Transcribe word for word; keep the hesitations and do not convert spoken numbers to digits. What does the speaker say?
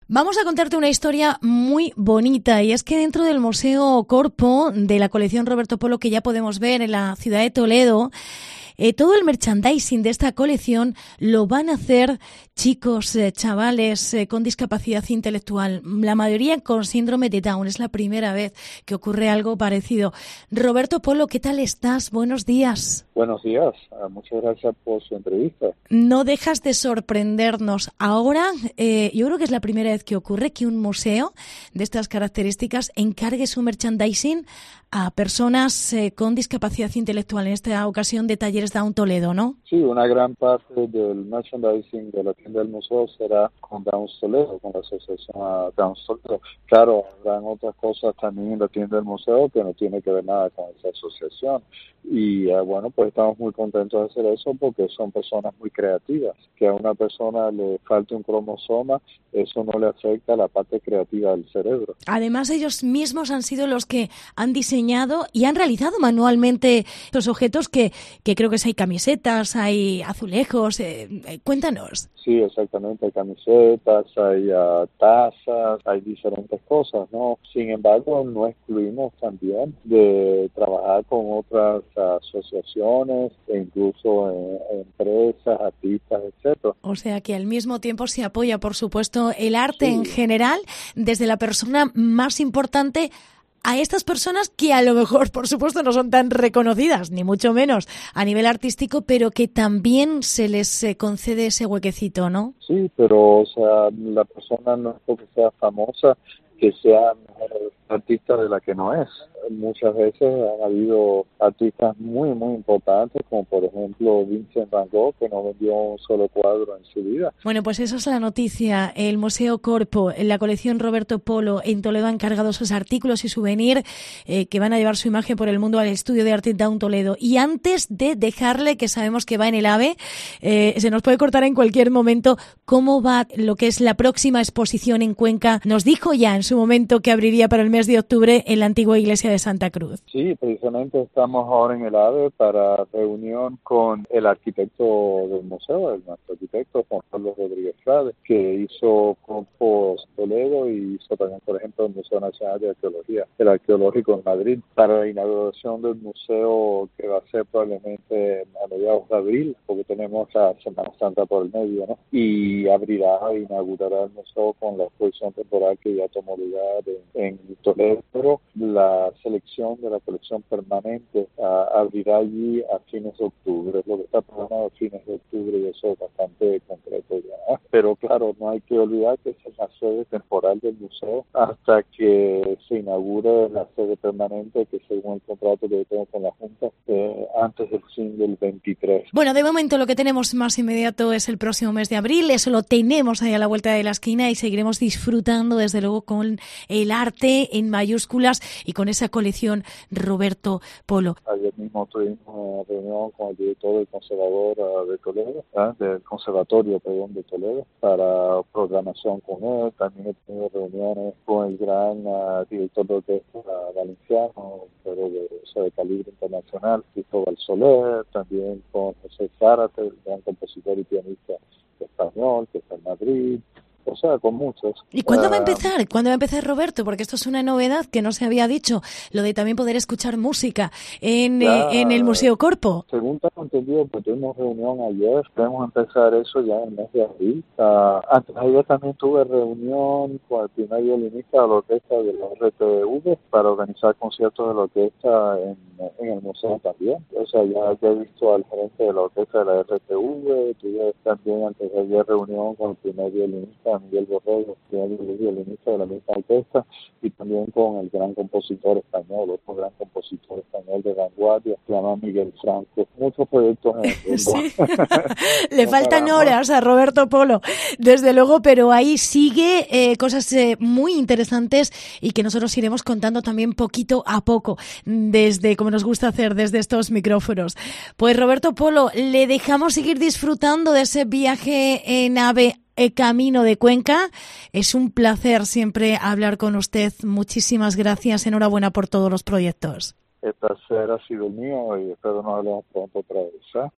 Vamos a contarte una historia muy bonita, y es que dentro del Museo Corpo de la colección Roberto Polo, que ya podemos ver en la ciudad de Toledo, Eh, todo el merchandising de esta colección lo van a hacer chicos, eh, chavales eh, con discapacidad intelectual, la mayoría con síndrome de Down. Es la primera vez que ocurre algo parecido. Roberto Polo, ¿qué tal estás? Buenos días. Buenos días, muchas gracias por su entrevista. No dejas de sorprendernos. Ahora, eh, yo creo que es la primera vez que ocurre que un museo de estas características encargue su merchandising a personas eh, con discapacidad intelectual, en esta ocasión de Talleres Down Toledo, ¿no? Sí, una gran parte del merchandising de la tienda del museo será con Down Toledo, con la asociación Down Toledo. Claro, habrán otras cosas también en la tienda del museo que no tiene que ver nada con esa asociación. Y eh, bueno, pues estamos muy contentos de hacer eso porque son personas muy creativas. Que a una persona le falte un cromosoma, eso no le afecta a la parte creativa del cerebro. Además, ellos mismos han sido los que han diseñado y han realizado manualmente estos objetos que, que creo que hay camisetas, hay azulejos. Eh, eh, cuéntanos. Sí, exactamente. Hay camisetas, hay uh, tazas, hay diferentes cosas, ¿no? Sin embargo, no excluimos también de trabajar con otras uh, asociaciones e incluso en, empresas, artistas, etcétera. O sea que al mismo tiempo se apoya, por supuesto, el arte Sí. en general, desde la persona más importante a estas personas que a lo mejor, por supuesto, no son tan reconocidas, ni mucho menos a nivel artístico, pero que también se les eh, concede ese huequecito, ¿no? Sí, pero o sea, la persona no es porque sea famosa que sea mejor artista de la que no es. Muchas veces han habido artistas muy, muy importantes, como por ejemplo Vincent Van Gogh, que no vendió un solo cuadro en su vida. Bueno, pues esa es la noticia. El Museo Corpo, en la colección Roberto Polo en Toledo, ha encargado sus artículos y souvenir eh, que van a llevar su imagen por el mundo al estudio de arte Down Toledo. Y antes de dejarle, que sabemos que va en el AVE, eh, se nos puede cortar en cualquier momento cómo va lo que es la próxima exposición en Cuenca. Nos dijo ya en su momento que abriría para el mes de octubre en la antigua iglesia de Santa Cruz. Sí, precisamente estamos ahora en el AVE para reunión con el arquitecto del museo, el nuestro arquitecto Juan Carlos Rodríguez Frade, que hizo Corpo Toledo y hizo también, por ejemplo, el Museo Nacional de Arqueología, el Arqueológico en Madrid, para la inauguración del museo, que va a ser probablemente a mediados de abril, porque tenemos la Semana Santa por el medio, ¿no? Y abrirá e inaugurará el museo con la exposición temporal que ya tomó lugar en, en Toledo. Pero la selección de la colección permanente uh, abrirá allí a fines de octubre, lo que está programado a fines de octubre, y eso es bastante concreto ya. Pero claro, no hay que olvidar que esa es la sede temporal del museo hasta que se inaugure la sede permanente, que según el contrato que tengo con la Junta, eh, antes del fin del veintitrés. Bueno, de momento lo que tenemos más inmediato es el próximo mes de abril, eso lo tenemos ahí a la vuelta de la esquina y seguiremos disfrutando desde luego con el arte en mayúsculas y con esa colección Roberto Polo. Ayer mismo tuvimos una reunión con el director del conservador uh, de Toledo, ¿eh? del conservatorio, perdón, de Toledo, para programación con él. También he tenido reuniones con el gran uh, director de orquesta uh, valenciano, pero de, o sea, de calibre internacional, Cristóbal Soler, también con José Zárate, el gran compositor y pianista español, que está en Madrid. O sea, con muchos. ¿Y cuándo uh, va a empezar? ¿Cuándo va a empezar, Roberto? Porque esto es una novedad que no se había dicho, lo de también poder escuchar música en, ya, eh, en el Museo Corpo. Según tengo entendido, pues tuvimos reunión ayer, podemos empezar eso ya en el mes de abril. Uh, antes de ayer también tuve reunión con el primer violinista de la orquesta de la R T V para organizar conciertos de la orquesta en, en el museo también. O sea, ya, ya he visto al gerente de la orquesta de la R T V, tuve también antes de ayer reunión con el primer violinista Miguel Borrego, que es el violinista de la misma orquesta, y también con el gran compositor español, otro gran compositor español de vanguardia, se llama Miguel Franco. Muchos proyectos en el mundo. Sí. Le faltan horas a Roberto Polo, desde luego, pero ahí sigue eh, cosas eh, muy interesantes y que nosotros iremos contando también poquito a poco, desde como nos gusta hacer desde estos micrófonos. Pues Roberto Polo, le dejamos seguir disfrutando de ese viaje en AVE El Camino de Cuenca. Es un placer siempre hablar con usted. Muchísimas gracias. Enhorabuena por todos los proyectos. El placer ha sido mío y espero nos hablemos pronto otra vez, ¿eh?